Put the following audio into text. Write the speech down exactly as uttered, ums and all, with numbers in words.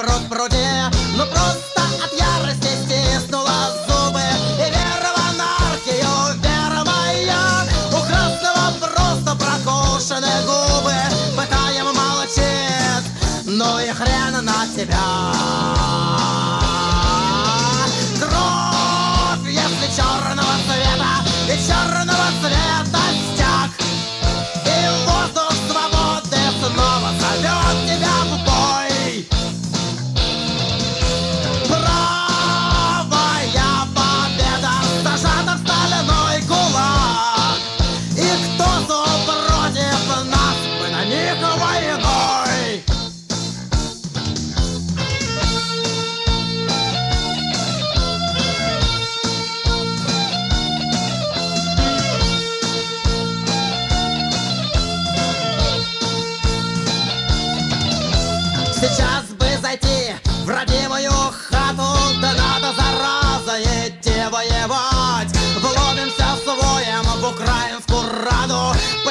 пруд пруди. Ну просто от ярости стиснула зубы. И вера в анархию, вера моя. У красного просто прокушены губы. Пытаем молчит, ну и хрен на тебя. Кровь, если черного цвета, и черного цвета стяг. И воздух свободы снова зовет тебя в бой. Правая победа зажата в стальной кулак. И кто зуб против нас, мы на них войной. Сейчас бы зайти в родимую хату, да надо, зараза, идти воевать. Вломимся своим в украинскую раду,